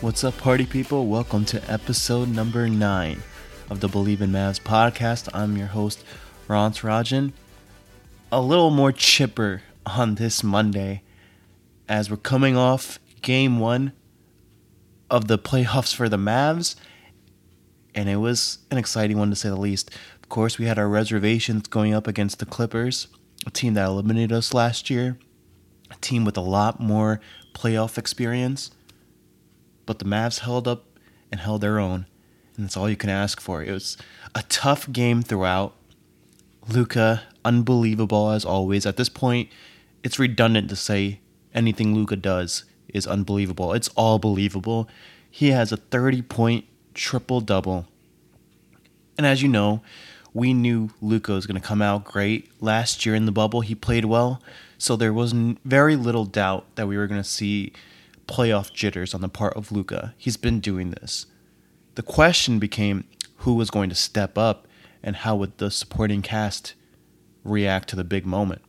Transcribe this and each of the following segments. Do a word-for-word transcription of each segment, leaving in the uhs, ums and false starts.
What's up, party people? Welcome to episode number nine of the Believe in Mavs podcast. I'm your host, Ron Rajan. A little more chipper on this Monday as we're coming off game one of the playoffs for the Mavs, and it was an exciting one to say the least. Of course, we had our reservations going up against the Clippers, a team that eliminated us last year, a team with a lot more playoff experience. But the Mavs held up and held their own, and that's all you can ask for. It was a tough game throughout. Luka, unbelievable as always. At this point, it's redundant to say anything Luka does is unbelievable. It's all believable. He has a thirty-point triple-double. And as you know, we knew Luka was going to come out great. Last year in the bubble, he played well, so there was very little doubt that we were going to see playoff jitters on the part of Luka. He's been doing this. The question became who was going to step up and how would the supporting cast react to the big moment.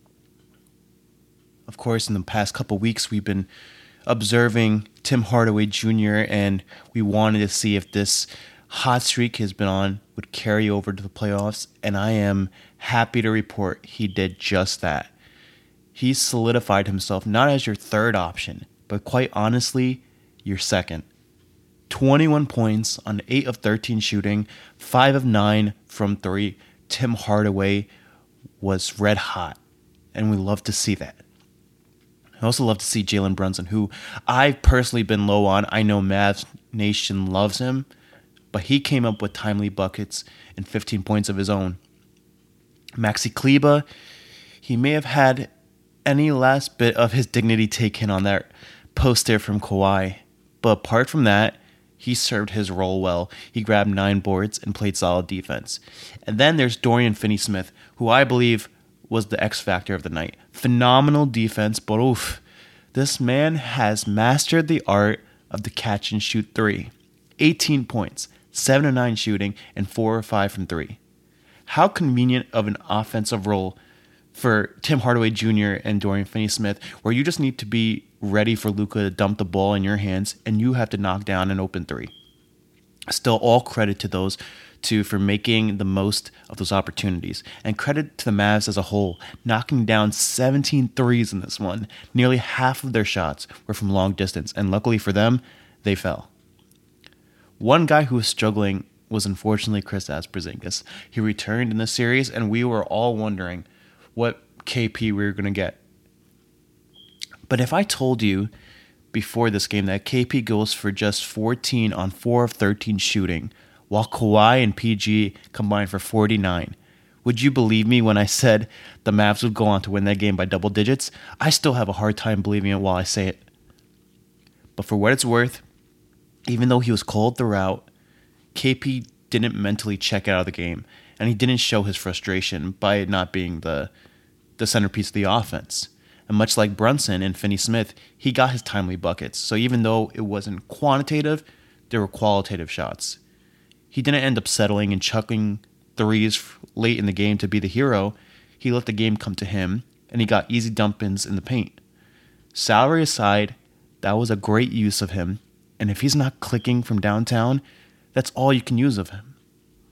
Of course, in the past couple weeks, we've been observing Tim Hardaway Junior, and we wanted to see if this hot streak he's been on would carry over to the playoffs, and I am happy to report he did just that. He solidified himself not as your third option, but quite honestly, your second. twenty-one points on eight of thirteen shooting, five of nine from three. Tim Hardaway was red hot, and we love to see that. I also love to see Jalen Brunson, who I've personally been low on. I know Mavs Nation loves him, but he came up with timely buckets and fifteen points of his own. Maxi Kleber, he may have had any last bit of his dignity taken on that poster from Kawhi, but apart from that, he served his role well. He grabbed nine boards and played solid defense. And then there's Dorian Finney-Smith, who I believe was the X factor of the night. Phenomenal defense, but oof, this man has mastered the art of the catch and shoot three. eighteen points, seven of nine shooting, and four or five from three. How convenient of an offensive role for Tim Hardaway Junior and Dorian Finney-Smith, where you just need to be ready for Luka to dump the ball in your hands, and you have to knock down an open three. Still, all credit to those two for making the most of those opportunities. And credit to the Mavs as a whole, knocking down seventeen threes in this one. Nearly half of their shots were from long distance, and luckily for them, they fell. One guy who was struggling was unfortunately Kristaps Porzingis. He returned in the series, and we were all wondering what K P we were going to get. But if I told you before this game that K P goes for just fourteen on four of thirteen shooting, while Kawhi and P G combined for forty-nine, would you believe me when I said the Mavs would go on to win that game by double digits? I still have a hard time believing it while I say it. But for what it's worth, even though he was cold throughout, K P didn't mentally check out of the game, and he didn't show his frustration by it not being the, the centerpiece of the offense. And much like Brunson and Finney-Smith, he got his timely buckets. So even though it wasn't quantitative, there were qualitative shots. He didn't end up settling and chucking threes late in the game to be the hero. He let the game come to him, and he got easy dump-ins in the paint. Salary aside, that was a great use of him. And if he's not clicking from downtown, that's all you can use of him.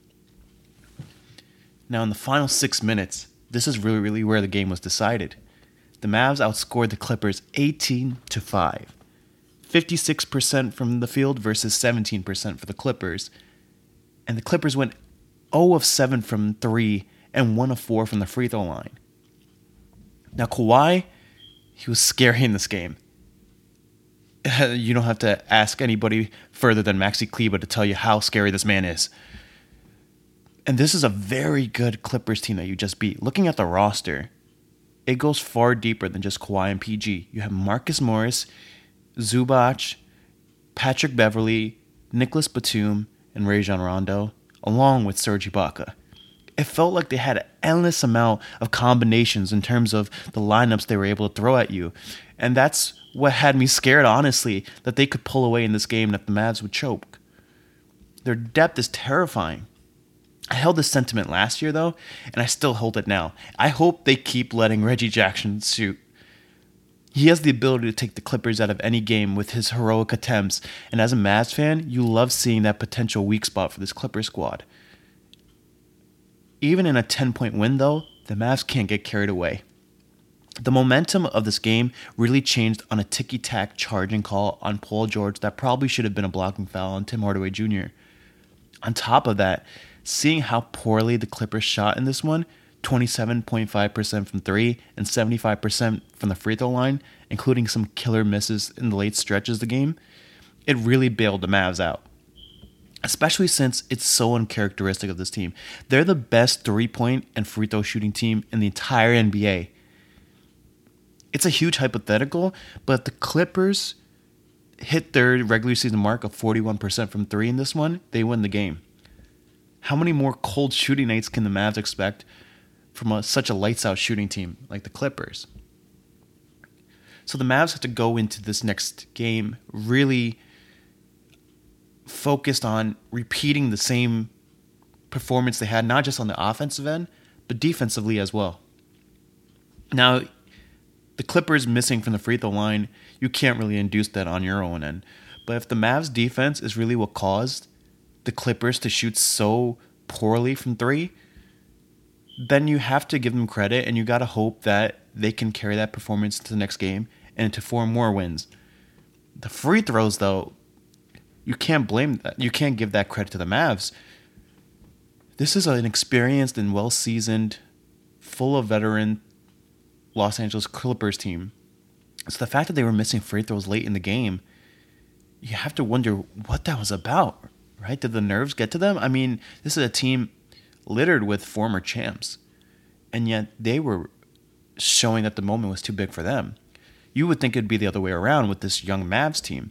Now, in the final six minutes, this is really, really where the game was decided. The Mavs outscored the Clippers eighteen to five. fifty-six percent from the field versus seventeen percent for the Clippers. And the Clippers went zero of seven from three and one of four from the free throw line. Now, Kawhi, he was scary in this game. You don't have to ask anybody further than Maxi Kleber to tell you how scary this man is. And this is a very good Clippers team that you just beat. Looking at the roster, it goes far deeper than just Kawhi and P G. You have Marcus Morris, Zubac, Patrick Beverley, Nicholas Batum, and Rajon Rondo, along with Serge Ibaka. It felt like they had an endless amount of combinations in terms of the lineups they were able to throw at you. And that's what had me scared, honestly, that they could pull away in this game and that the Mavs would choke. Their depth is terrifying. I held this sentiment last year, though, and I still hold it now. I hope they keep letting Reggie Jackson shoot. He has the ability to take the Clippers out of any game with his heroic attempts, and as a Mavs fan, you love seeing that potential weak spot for this Clippers squad. Even in a ten-point win, though, the Mavs can't get carried away. The momentum of this game really changed on a ticky-tack charging call on Paul George that probably should have been a blocking foul on Tim Hardaway Junior On top of that, seeing how poorly the Clippers shot in this one, twenty-seven point five percent from three and seventy-five percent from the free throw line, including some killer misses in the late stretches of the game, it really bailed the Mavs out. Especially since it's so uncharacteristic of this team. They're the best three-point and free throw shooting team in the entire N B A. It's a huge hypothetical, but the Clippers hit their regular season mark of forty-one percent from three in this one, they win the game. How many more cold shooting nights can the Mavs expect from a, such a lights-out shooting team like the Clippers? So the Mavs have to go into this next game really focused on repeating the same performance they had, not just on the offensive end, but defensively as well. Now, the Clippers missing from the free throw line, you can't really induce that on your own end. But if the Mavs defense is really what caused the Clippers to shoot so poorly from three, then you have to give them credit and you got to hope that they can carry that performance to the next game and into four more wins. The free throws, though, you can't blame that. You can't give that credit to the Mavs. This is an experienced and well-seasoned, full of veteran Los Angeles Clippers team. So the fact that they were missing free throws late in the game, you have to wonder what that was about, right? Did the nerves get to them? I mean, this is a team littered with former champs, and yet they were showing that the moment was too big for them. You would think it'd be the other way around with this young Mavs team.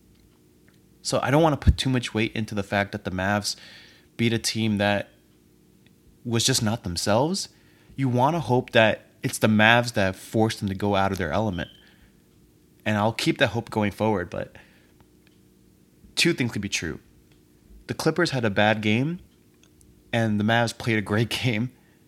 So I don't want to put too much weight into the fact that the Mavs beat a team that was just not themselves. You want to hope that it's the Mavs that forced them to go out of their element. And I'll keep that hope going forward, but two things could be true. The Clippers had a bad game, and the Mavs played a great game.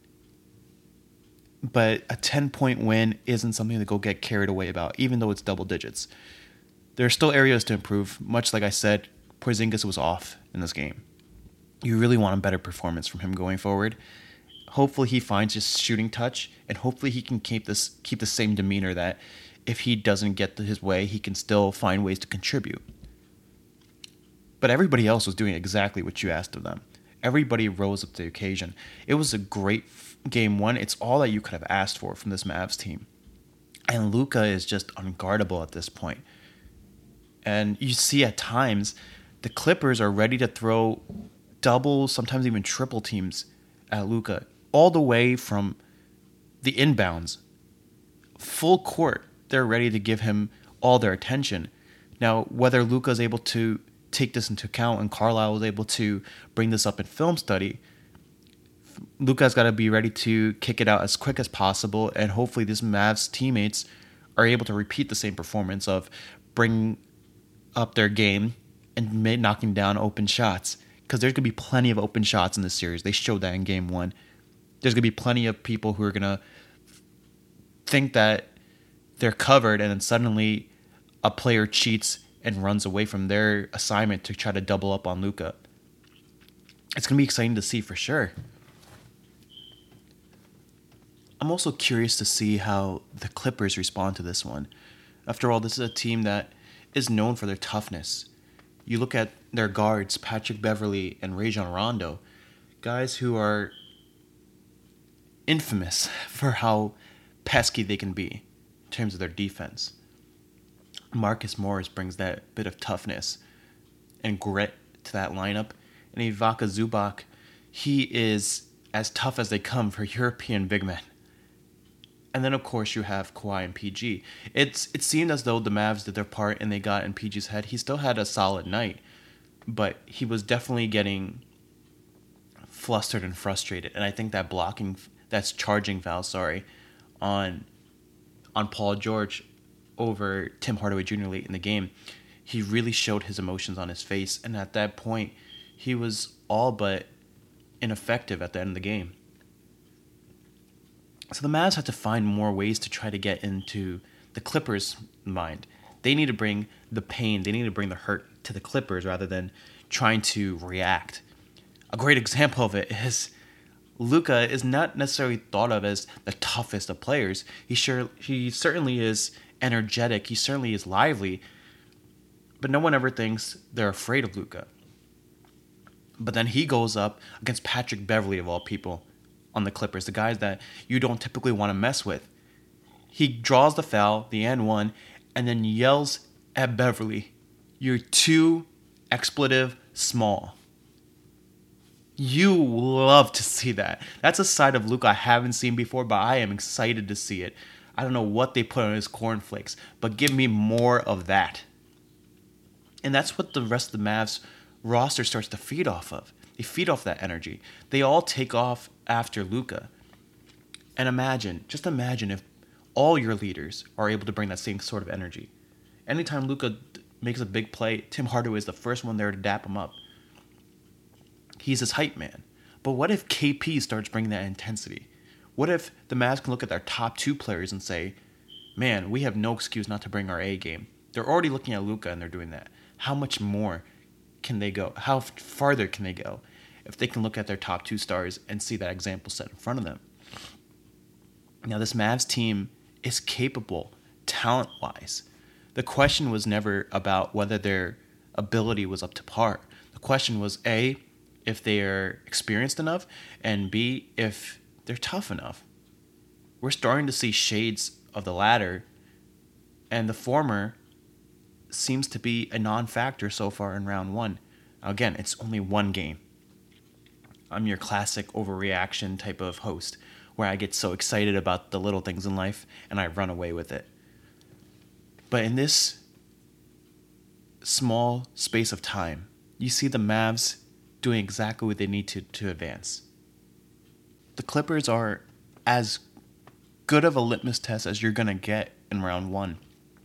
But a ten-point win isn't something to go get carried away about, even though it's double digits. There are still areas to improve. Much like I said, Porzingis was off in this game. You really want a better performance from him going forward. Hopefully he finds his shooting touch, and hopefully he can keep this keep the same demeanor that if he doesn't get his way, he can still find ways to contribute. But everybody else was doing exactly what you asked of them. Everybody rose up to the occasion. It was a great game one. It's all that you could have asked for from this Mavs team. And Luka is just unguardable at this point. And you see at times, the Clippers are ready to throw double, sometimes even triple teams at Luka, all the way from the inbounds. Full court, they're ready to give him all their attention. Now, whether Luka is able to take this into account and Carlisle was able to bring this up in film study, Luka's got to be ready to kick it out as quick as possible, and hopefully this Mavs teammates are able to repeat the same performance of bringing up their game and knocking down open shots, because there's going to be plenty of open shots in this series. They showed that in game one. There's going to be plenty of people who are going to think that they're covered, and then suddenly a player cheats and runs away from their assignment to try to double up on Luka. It's going to be exciting to see for sure. I'm also curious to see how the Clippers respond to this one. After all, this is a team that is known for their toughness. You look at their guards, Patrick Beverley and Rajon Rondo, guys who are infamous for how pesky they can be in terms of their defense. Marcus Morris brings that bit of toughness and grit to that lineup. And Ivica Zubac, he is as tough as they come for European big men. And then, of course, you have Kawhi and P G. It's It seemed as though the Mavs did their part and they got in P G's head. He still had a solid night, but he was definitely getting flustered and frustrated. And I think that blocking, that's charging foul, sorry, on on Paul George over Tim Hardaway Junior late in the game, he really showed his emotions on his face. And at that point, he was all but ineffective at the end of the game. So the Mavs had to find more ways to try to get into the Clippers' mind. They need to bring the pain, they need to bring the hurt to the Clippers rather than trying to react. A great example of it is Luka is not necessarily thought of as the toughest of players. He sure he certainly is energetic, he certainly is lively, but no one ever thinks they're afraid of Luka. But then he goes up against Patrick Beverley, of all people, on the Clippers, the guys that you don't typically want to mess with. He draws the foul, the and one, and then yells at Beverley, "You're too expletive small." You love to see that. That's a side of Luka I haven't seen before, but I am excited to see it. I don't know what they put on his cornflakes, but give me more of that. And that's what the rest of the Mavs roster starts to feed off of. They feed off that energy. They all take off after Luka. And imagine, just imagine if all your leaders are able to bring that same sort of energy. Anytime Luka makes a big play, Tim Hardaway is the first one there to dap him up. He's his hype man. But what if K P starts bringing that intensity? What if the Mavs can look at their top two players and say, man, we have no excuse not to bring our A game. They're already looking at Luka and they're doing that. How much more can they go? How farther can they go if they can look at their top two stars and see that example set in front of them? Now, this Mavs team is capable, talent-wise. The question was never about whether their ability was up to par. The question was, A, if they are experienced enough, and B, if they're tough enough. We're starting to see shades of the latter, and the former seems to be a non-factor so far in round one. Now, again, it's only one game. I'm your classic overreaction type of host, where I get so excited about the little things in life, and I run away with it. But in this small space of time, you see the Mavs doing exactly what they need to to advance. The Clippers are as good of a litmus test as you're going to get in round one.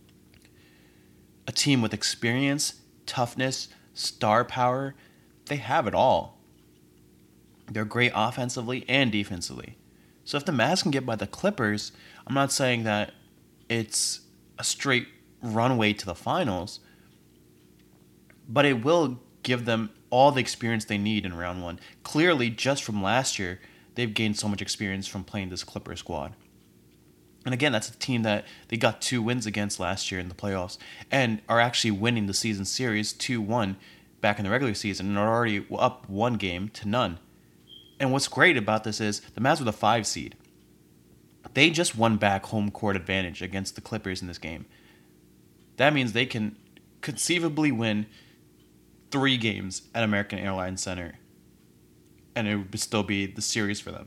A team with experience, toughness, star power, they have it all. They're great offensively and defensively. So if the Mavs can get by the Clippers, I'm not saying that it's a straight runway to the finals, but it will give them all the experience they need in round one. Clearly, just from last year, they've gained so much experience from playing this Clipper squad. And again, that's a team that they got two wins against last year in the playoffs and are actually winning the season series two one back in the regular season and are already up one game to none. And what's great about this is the Mavs were the five seed. They just won back home court advantage against the Clippers in this game. That means they can conceivably win three games at American Airlines Center, and it would still be the series for them.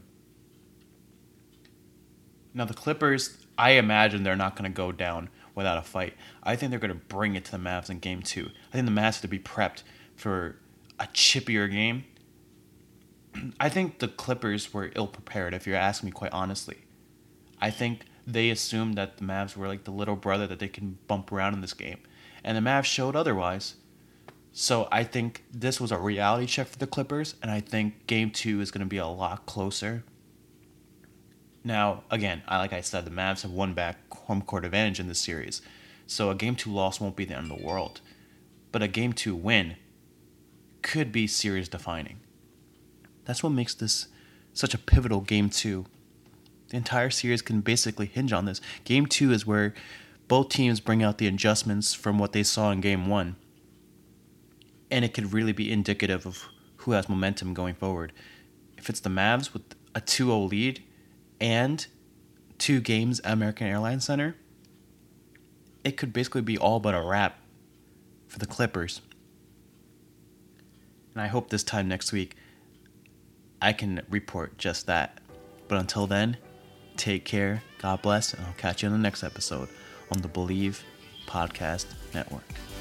Now, the Clippers, I imagine they're not going to go down without a fight. I think they're going to bring it to the Mavs in game two. I think the Mavs have to be prepped for a chippier game. I think the Clippers were ill-prepared, if you're asking me quite honestly. I think they assumed that the Mavs were like the little brother that they can bump around in this game. And the Mavs showed otherwise. So I think this was a reality check for the Clippers, and I think game two is going to be a lot closer. Now, again, I like I said, the Mavs have won back home court advantage in this series. So a game two loss won't be the end of the world. But a game two win could be series defining. That's what makes this such a pivotal game two. The entire series can basically hinge on this. Game two is where both teams bring out the adjustments from what they saw in game one. And it could really be indicative of who has momentum going forward. If it's the Mavs with a two oh lead and two games at American Airlines Center, it could basically be all but a wrap for the Clippers. And I hope this time next week I can report just that. But until then, take care, God bless, and I'll catch you in the next episode on the Believe Podcast Network.